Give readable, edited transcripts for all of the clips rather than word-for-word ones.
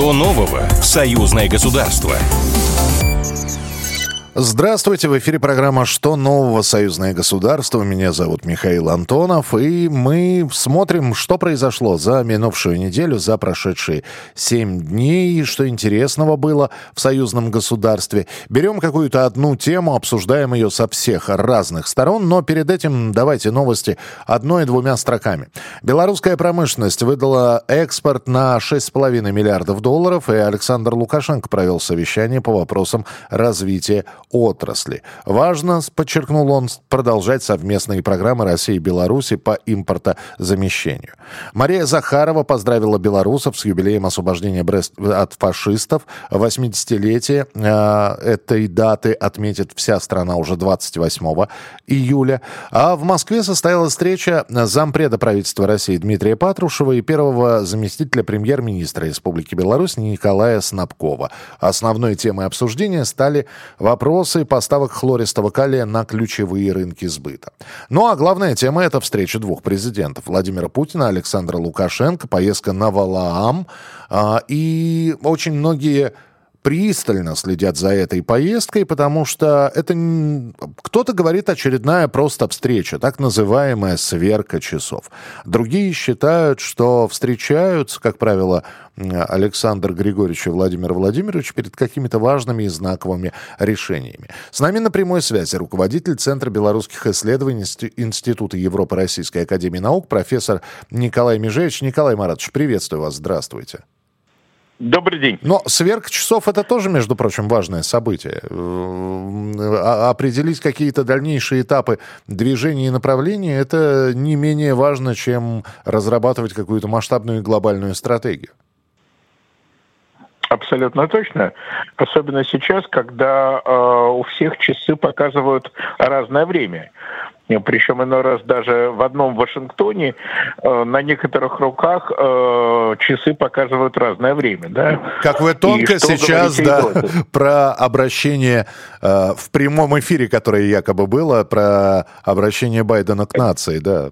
Что нового в союзное государство? Здравствуйте, в эфире программа «Что нового? Союзное государство». Меня зовут Михаил Антонов, и мы смотрим, что произошло за минувшую неделю, за прошедшие 7 дней, что интересного было в союзном государстве. Берем какую-то одну тему, обсуждаем ее со всех разных сторон, но перед этим давайте новости одной и двумя строками. Белорусская промышленность выдала экспорт на $6,5 миллиардов, и Александр Лукашенко провел совещание по вопросам развития отрасли. Важно, подчеркнул он, продолжать совместные программы России и Беларуси по импортозамещению. Мария Захарова поздравила белорусов с юбилеем освобождения Бреста от фашистов. 80-летие этой даты отметит вся страна уже 28 июля. А в Москве состоялась встреча зампреда правительства России Дмитрия Патрушева и первого заместителя премьер-министра Республики Беларусь Николая Снабкова. Основной темой обсуждения стали вопросы поставок хлористого калия на ключевые рынки сбыта. Ну а главная тема – это встреча двух президентов – Владимира Путина и Александра Лукашенко, поездка на Валаам. И очень многие пристально следят за этой поездкой, потому что это кто-то говорит очередная просто встреча, так называемая сверка часов. Другие считают, что встречаются, как правило, Александр Григорьевич и Владимир Владимирович перед какими-то важными и знаковыми решениями. С нами на прямой связи руководитель Центра белорусских исследований Института Европы Российской академии наук, профессор Николай Межевич. Николай Маратович, приветствую вас, здравствуйте. Добрый день. Но сверка часов — это тоже, между прочим, важное событие. Определить какие-то дальнейшие этапы движения и направления — это не менее важно, чем разрабатывать какую-то масштабную и глобальную стратегию. Абсолютно точно. Особенно сейчас, когда у всех часы показывают разное время. Причем иной раз даже в одном Вашингтоне на некоторых руках часы показывают разное время. Да? Как вы тонко сейчас про обращение в прямом эфире, которое якобы было, про обращение Байдена к нации, да.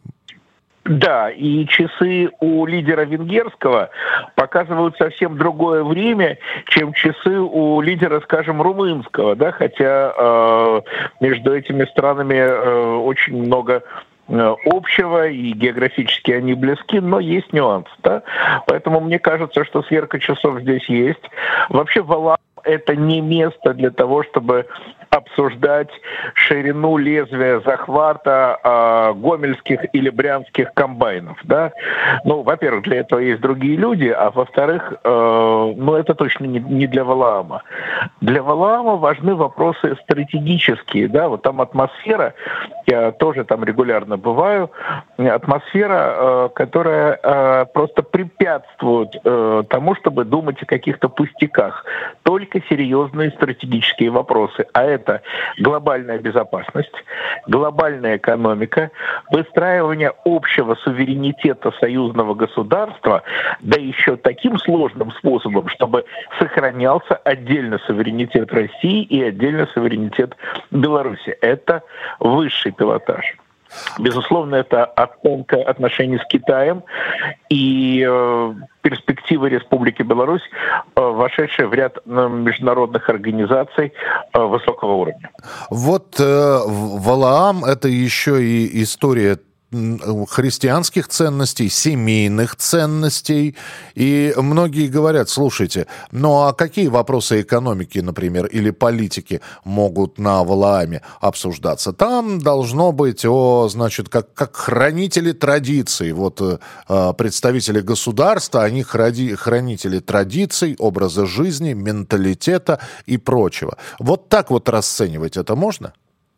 Да, и часы у лидера венгерского показывают совсем другое время, чем часы у лидера, скажем, румынского, да, хотя между этими странами очень много общего, и географически они близки, но есть нюанс, да? Поэтому мне кажется, что сверка часов здесь есть. Вообще Валаам — это не место для того, чтобы обсуждать ширину лезвия захвата гомельских или брянских комбайнов, да? Ну, во-первых, для этого есть другие люди, а во-вторых, это точно не для Валаама. Для Валаама важны вопросы стратегические, да? Вот там атмосфера, я тоже там регулярно бываю, атмосфера, которая просто препятствует тому, чтобы думать о каких-то пустяках. Только серьезные стратегические вопросы. А это глобальная безопасность, глобальная экономика, выстраивание общего суверенитета союзного государства, да еще таким сложным способом, чтобы сохранялся отдельно суверенитет России и отдельно суверенитет Беларуси. Это высший пилотаж. Безусловно, это оценка отношений с Китаем и перспективы Республики Беларусь, вошедшие в ряд международных организаций высокого уровня. Вот Валаам — это еще и история христианских ценностей, семейных ценностей. И многие говорят, слушайте, ну а какие вопросы экономики, например, или политики могут на Валааме обсуждаться? Там должно быть, значит, как хранители традиций. Вот представители государства, они хранители традиций, образа жизни, менталитета и прочего. Вот так вот расценивать это можно?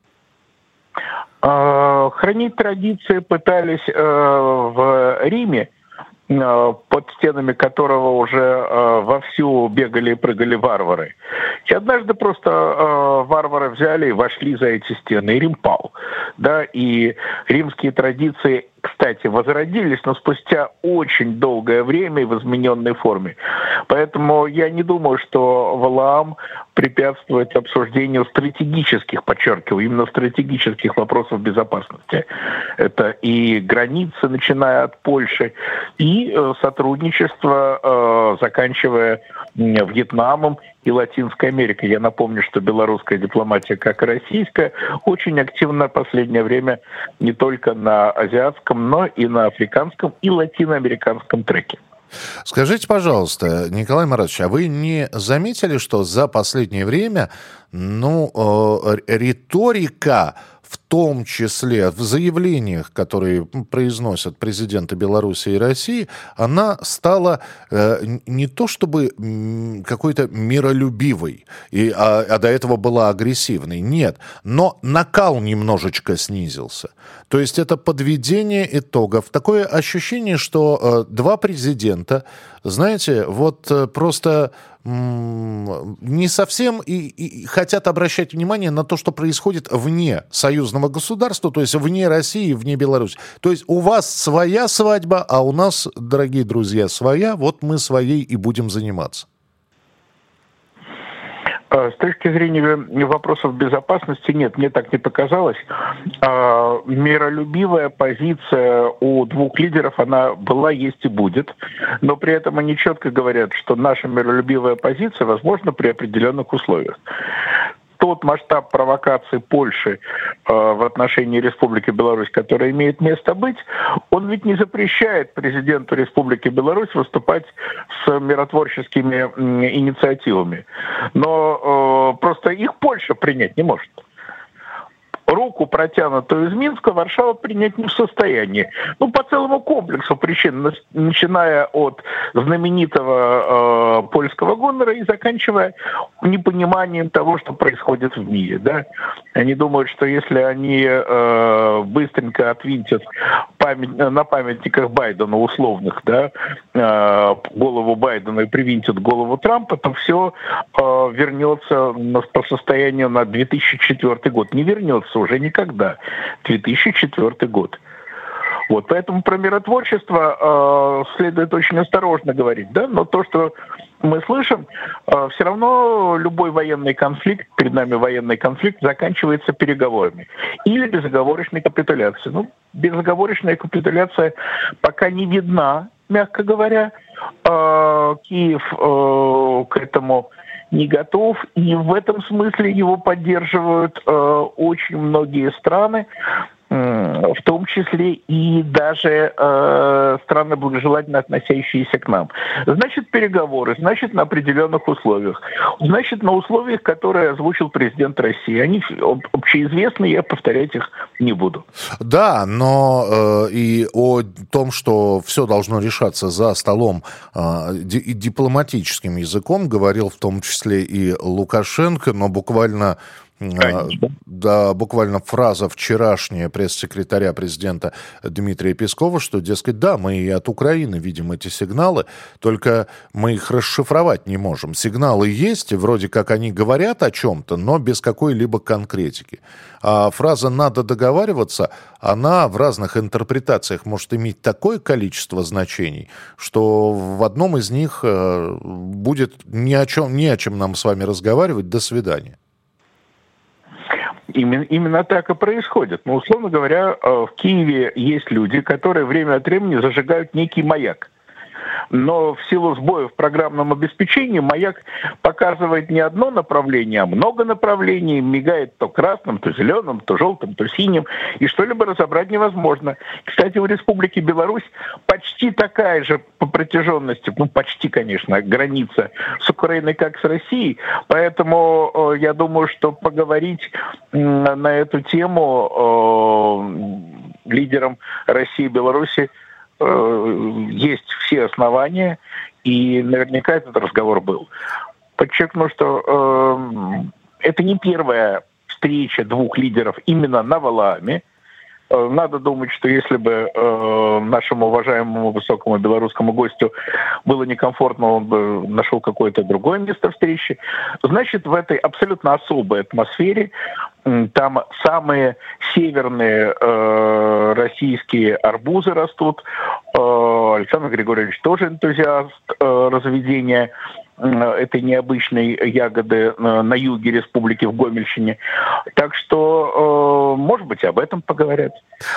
Хранить традиции пытались в Риме, под стенами которого уже вовсю бегали и прыгали варвары. И однажды просто варвары взяли и вошли за эти стены, и Рим пал. Да? И римские традиции, кстати, возродились, но спустя очень долгое время и в измененной форме. Поэтому я не думаю, что Валаам препятствовать обсуждению стратегических, подчеркиваю, именно стратегических вопросов безопасности. Это и границы, начиная от Польши, и сотрудничество, заканчивая Вьетнамом и Латинской Америкой. Я напомню, что белорусская дипломатия, как и российская, очень активна в последнее время не только на азиатском, но и на африканском и латиноамериканском треке. Скажите, пожалуйста, Николай Маратович, а вы не заметили, что за последнее время, риторика, в том числе в заявлениях, которые произносят президенты Беларуси и России, она стала не то чтобы какой-то миролюбивой, а до этого была агрессивной, нет, но накал немножечко снизился. То есть это подведение итогов. Такое ощущение, что два президента, знаете, вот просто не совсем и хотят обращать внимание на то, что происходит вне союзного государства, то есть вне России, вне Беларуси. То есть у вас своя свадьба, а у нас, дорогие друзья, своя, вот мы своей и будем заниматься. С точки зрения вопросов безопасности, нет, мне так не показалось. Миролюбивая позиция у двух лидеров, она была, есть и будет. Но при этом они четко говорят, что наша миролюбивая позиция возможна при определенных условиях. Тот масштаб провокаций Польши в отношении Республики Беларусь, который имеет место быть, он ведь не запрещает президенту Республики Беларусь выступать с миротворческими инициативами. Но просто их Польша принять не может. Руку, протянутую из Минска, Варшава принять не в состоянии. По целому комплексу причин, начиная от знаменитого польского гонора и заканчивая непониманием того, что происходит в мире. Да? Они думают, что если они быстренько отвинтят на памятниках Байдена условных, да, голову Байдена и привинтят голову Трампа, то все вернется по состоянию на 2004 год. Не вернется уже никогда. 2004 год. Вот, поэтому про миротворчество следует очень осторожно говорить, да, но то, что мы слышим, все равно любой военный конфликт, перед нами военный конфликт, заканчивается переговорами или безоговорочной капитуляцией. Безоговорочная капитуляция пока не видна, мягко говоря. Киев к этому не готов, и в этом смысле его поддерживают очень многие страны, в том числе и даже страны, благожелательно относящиеся к нам. Значит, переговоры, значит, на определенных условиях. Значит, на условиях, которые озвучил президент России. Они общеизвестны, я повторять их не буду. Да, но и о том, что все должно решаться за столом и дипломатическим языком, говорил в том числе и Лукашенко, но буквально фраза вчерашняя пресс-секретаря президента Дмитрия Пескова, что, дескать, да, мы и от Украины видим эти сигналы, только мы их расшифровать не можем. Сигналы есть, вроде как они говорят о чем-то, но без какой-либо конкретики. А фраза «надо договариваться», она в разных интерпретациях может иметь такое количество значений, что в одном из них будет не о чем нам с вами разговаривать. До свидания. Именно так и происходит. Условно говоря, в Киеве есть люди, которые время от времени зажигают некий маяк. Но в силу сбоев в программном обеспечении маяк показывает не одно направление, а много направлений, мигает то красным, то зеленым, то желтым, то синим, и что-либо разобрать невозможно. Кстати, у Республики Беларусь почти такая же по протяженности, почти, конечно, граница с Украиной, как с Россией, поэтому я думаю, что поговорить на эту тему лидерам России и Беларуси есть все основания, и наверняка этот разговор был. Подчеркну, что это не первая встреча двух лидеров именно на Валааме. Надо думать, что если бы нашему уважаемому высокому белорусскому гостю было некомфортно, он бы нашел какое-то другое место встречи. Значит, в этой абсолютно особой атмосфере там самые северные российские арбузы растут. Александр Григорьевич тоже энтузиаст разведения этой необычной ягоды на юге республики, в Гомельщине. Так что, может быть, об этом поговорят.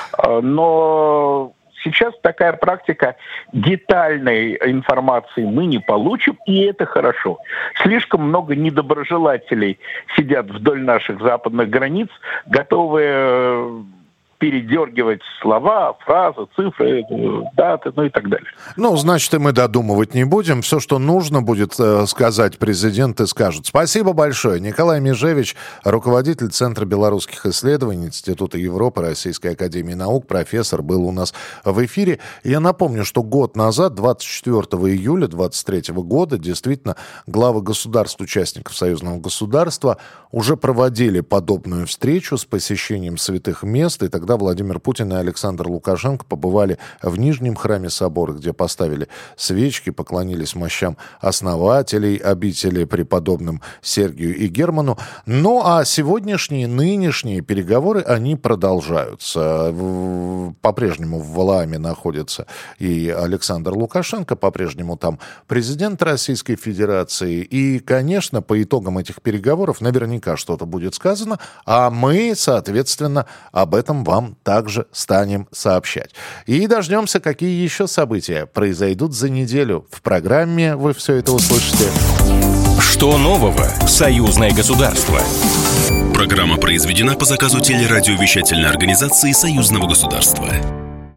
Но сейчас такая практика, детальной информации мы не получим, и это хорошо. Слишком много недоброжелателей сидят вдоль наших западных границ, готовые передергивать слова, фразы, цифры, даты, и так далее. Значит, и мы додумывать не будем. Все, что нужно будет сказать президент, и скажут. Спасибо большое. Николай Межевич, руководитель Центра белорусских исследований Института Европы Российской академии наук, профессор, был у нас в эфире. Я напомню, что год назад, 24 июля 2023 года, действительно, главы государств-участников союзного государства уже проводили подобную встречу с посещением святых мест, и тогда Владимир Путин и Александр Лукашенко побывали в Нижнем храме собора, где поставили свечки, поклонились мощам основателей обители преподобным Сергию и Герману. А сегодняшние, нынешние переговоры, они продолжаются. По-прежнему в Валааме находится и Александр Лукашенко, по-прежнему там президент Российской Федерации. И, конечно, по итогам этих переговоров наверняка что-то будет сказано, а мы, соответственно, об этом вам также станем сообщать. И дождемся, какие еще события произойдут за неделю. В программе вы все это услышите. Что нового в союзное государство? Программа произведена по заказу телерадиовещательной организации Союзного государства.